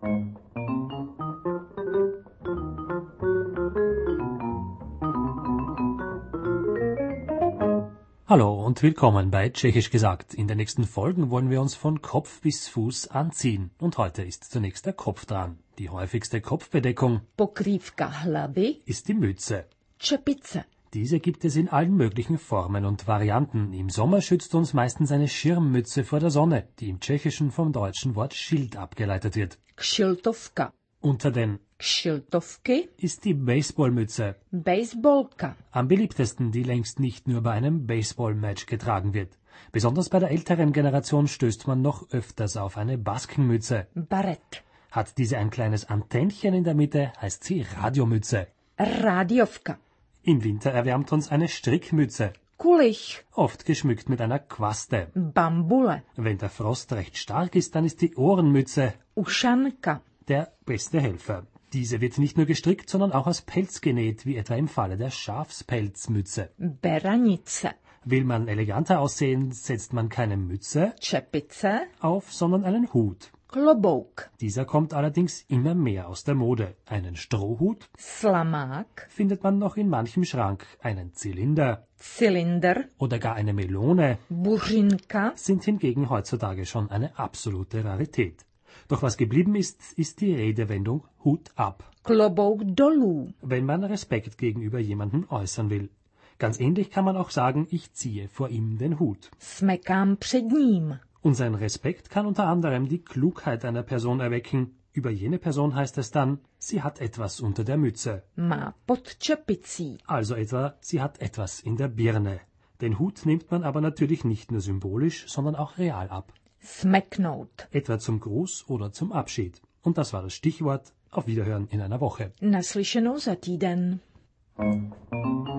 Hallo und willkommen bei Tschechisch gesagt. In den nächsten Folgen wollen wir uns von Kopf bis Fuß anziehen. Und heute ist zunächst der Kopf dran. Die häufigste Kopfbedeckung Pokrývka hlavy, ist die Mütze. čepice. Diese gibt es in allen möglichen Formen und Varianten. Im Sommer schützt uns meistens eine Schirmmütze vor der Sonne, die im Tschechischen vom deutschen Wort Schild abgeleitet wird. Kšiltovka. Unter den Kšiltovky, ist die Baseballmütze. baseballka. Am beliebtesten, die längst nicht nur bei einem Baseballmatch getragen wird. Besonders bei der älteren Generation stößt man noch öfters auf eine Baskenmütze. Baret. Hat diese ein kleines Antennchen in der Mitte, heißt sie Radiomütze. Rádiovka. Im Winter erwärmt uns eine Strickmütze, Kulich. oft geschmückt mit einer Quaste. Bambule. Wenn der Frost recht stark ist, dann ist die Ohrenmütze Ušanka. der beste Helfer. Diese wird nicht nur gestrickt, sondern auch aus Pelz genäht, wie etwa im Falle der Schafspelzmütze. Beranice. Will man eleganter aussehen, setzt man keine Mütze Čepice. auf, sondern einen Hut. Klobouk. Dieser kommt allerdings immer mehr aus der Mode. Einen Strohhut Slamák. findet man noch in manchem Schrank. Einen Zylinder Cylinder. oder gar eine Melone Buřinka. sind hingegen heutzutage schon eine absolute Rarität. Doch was geblieben ist, ist die Redewendung Hut ab, Klobouk dolů. wenn man Respekt gegenüber jemandem äußern will. Ganz ähnlich kann man auch sagen, ich ziehe vor ihm den Hut. Smekám před ním. Und sein Respekt kann unter anderem die Klugheit einer Person erwecken. Über jene Person heißt es dann, sie hat etwas unter der Mütze. Má pod čepicí. Also etwa, sie hat etwas in der Birne. Den Hut nimmt man aber natürlich nicht nur symbolisch, sondern auch real ab. Smeknout. Etwa zum Gruß oder zum Abschied. Und das war das Stichwort. Auf Wiederhören in einer Woche. Naslyšenou za týden.